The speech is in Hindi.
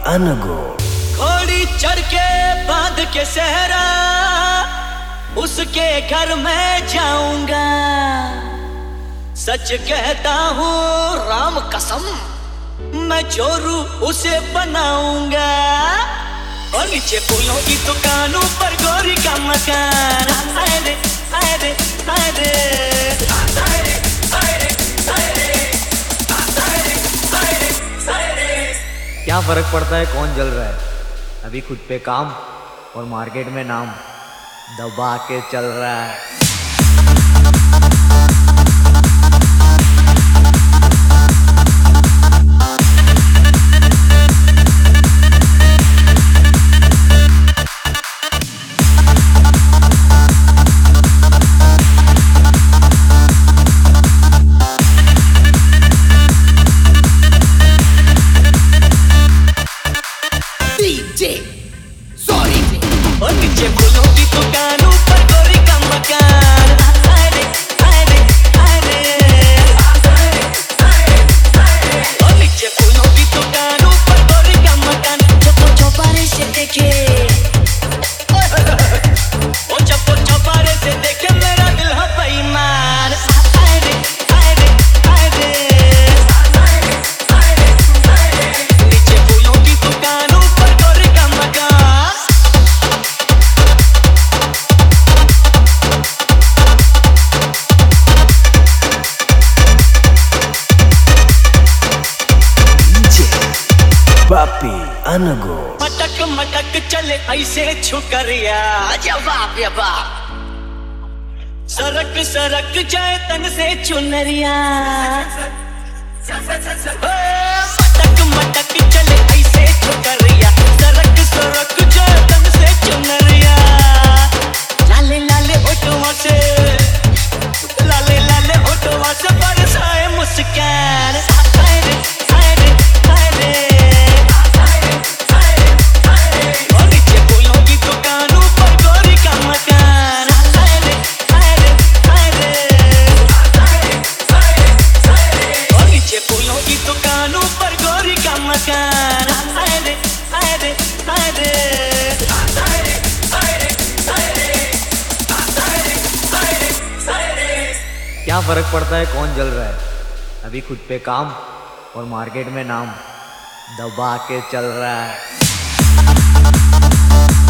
अनगोल। घोड़ी चढ़ के बांध के सहरा उसके घर में जाऊंगा। सच कहता हूँ राम कसम, मैं चोरू उसे बनाऊंगा। और नीचे फूलों की दुकानों पर गोरी का मकान। आए रे आए रे आए रे आए रे आए रे आए रे आए रे आए रे आए रे। क्या फर्क पड़ता है कौन जल रहा है, अभी खुद पे काम और मार्केट में नाम दबा के चल रहा है। और नीचे फूलों की दुकानों पर गोरी का मकान। आए रे आए रे आए रे और नीचे फूलों की दुकानों पर गोरी का मकान। चप्पो चौबारे से देखे ओ चप्पो चौबारे से देखे मेरा दिल है बेईमान। आए रे आए रे आए रे नीचे फूलों की दुकानों पर गोरी का मकान। पापी अनगोल। मटक मटक चले ऐसे छुकरिया जवाब जवाब। सरक सरक जाए तन से चुनरिया। मटक मटक चले ऐसे छुकरिया। सरक सरक जाए तन से चुनरिया। लाले लाले होठों से लाले लाले होठों से बरसाए मुस्कान। आए रे आए रे आए रे और नीचे फूलों की दुकानों पर गोरी का मकान। आए रे आए रे आए रे और नीचे फूलों की दुकानों पर गोरी का मकान। आए रे आए रे आए रे क्या फर्क पड़ता है कौन जल रहा है, अभी खुद पे काम और मार्केट में नाम दबा के चल रहा है।